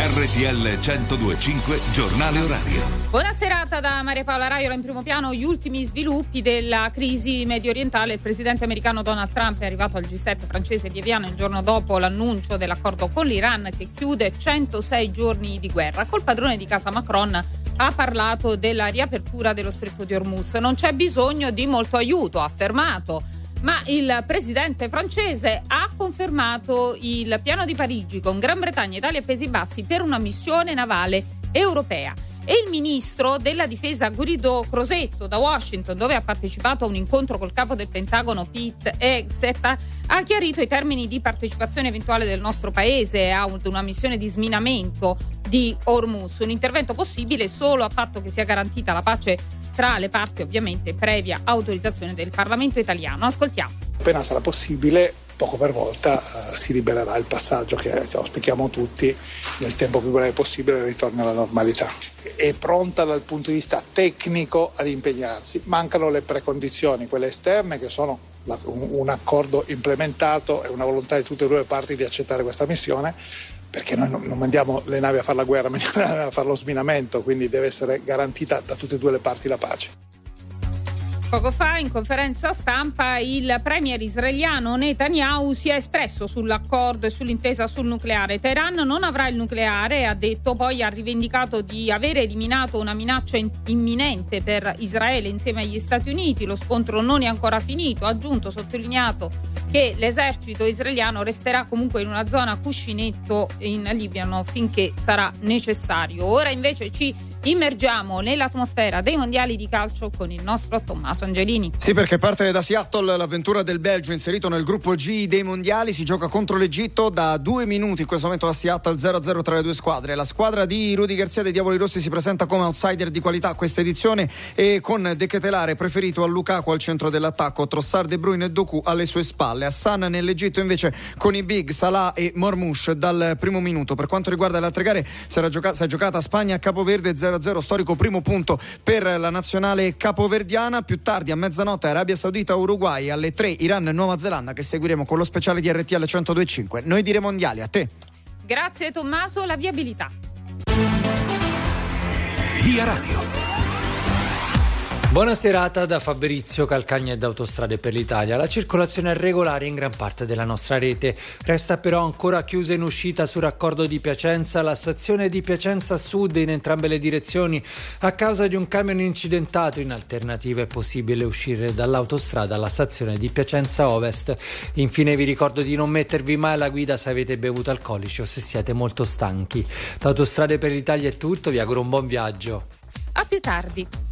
RTL 102.5 Giornale Orario. Buona serata da Maria Paola Raiola. In primo piano gli ultimi sviluppi della crisi medio orientale. Il presidente americano Donald Trump è arrivato al G7 francese di Eviano il giorno dopo l'annuncio dell'accordo con l'Iran che chiude 106 giorni di guerra. Col padrone di casa Macron ha parlato della riapertura dello stretto di Hormuz. Non c'è bisogno di molto aiuto, ha affermato. Ma il presidente francese ha confermato il piano di Parigi con Gran Bretagna, Italia e Paesi Bassi per una missione navale europea. E il ministro della difesa Guido Crosetto da Washington, dove ha partecipato a un incontro col capo del Pentagono Pete Hegseth, ha chiarito i termini di partecipazione eventuale del nostro paese a una missione di sminamento di Hormuz. Un intervento possibile solo a patto che sia garantita la pace tra le parti, ovviamente previa autorizzazione del Parlamento italiano. Ascoltiamo. Appena sarà possibile, poco per volta si libererà il passaggio che auspichiamo tutti nel tempo più breve possibile il ritorno alla normalità. È pronta dal punto di vista tecnico ad impegnarsi, mancano le precondizioni, quelle esterne, che sono un accordo implementato e una volontà di tutte e due le parti di accettare questa missione, perché noi non mandiamo le navi a fare la guerra, mandiamo le navi a fare lo sminamento, quindi deve essere garantita da tutte e due le parti la pace. Poco fa in conferenza stampa il premier israeliano Netanyahu si è espresso sull'accordo e sull'intesa sul nucleare. Teheran non avrà il nucleare, ha detto, poi ha rivendicato di aver eliminato una minaccia imminente per Israele insieme agli Stati Uniti. Lo scontro non è ancora finito, ha aggiunto, sottolineato che l'esercito israeliano resterà comunque in una zona cuscinetto in Libano finché sarà necessario. Ora invece ci immergiamo nell'atmosfera dei mondiali di calcio con il nostro Tommaso Angelini. Sì, perché parte da Seattle l'avventura del Belgio inserito nel gruppo G dei mondiali. Si gioca contro l'Egitto da 2 minuti in questo momento a Seattle, 0-0 tra le due squadre. La squadra di Rudy Garcia dei Diavoli Rossi si presenta come outsider di qualità questa edizione e con De Ketelare preferito a Lukaku al centro dell'attacco, Trossard, De Bruyne e Doku alle sue spalle. Hassan nell'Egitto invece con i big Salah e Mormouche dal primo minuto. Per quanto riguarda le altre gare si è giocata Spagna-Capoverde 0-0, storico primo punto per la nazionale capoverdiana. Più tardi a mezzanotte Arabia Saudita Uruguay, alle 3 Iran e Nuova Zelanda, che seguiremo con lo speciale di RTL 102.5. Noi dire mondiali, a te. Grazie Tommaso. La viabilità. Via Radio. Buona serata da Fabrizio Calcagna e da Autostrade per l'Italia. La circolazione è regolare in gran parte della nostra rete. Resta però ancora chiusa in uscita sul raccordo di Piacenza la stazione di Piacenza Sud in entrambe le direzioni a causa di un camion incidentato. In alternativa è possibile uscire dall'autostrada alla stazione di Piacenza Ovest. Infine vi ricordo di non mettervi mai alla guida se avete bevuto alcolici o se siete molto stanchi. Da Autostrade per l'Italia è tutto, vi auguro un buon viaggio. A più tardi.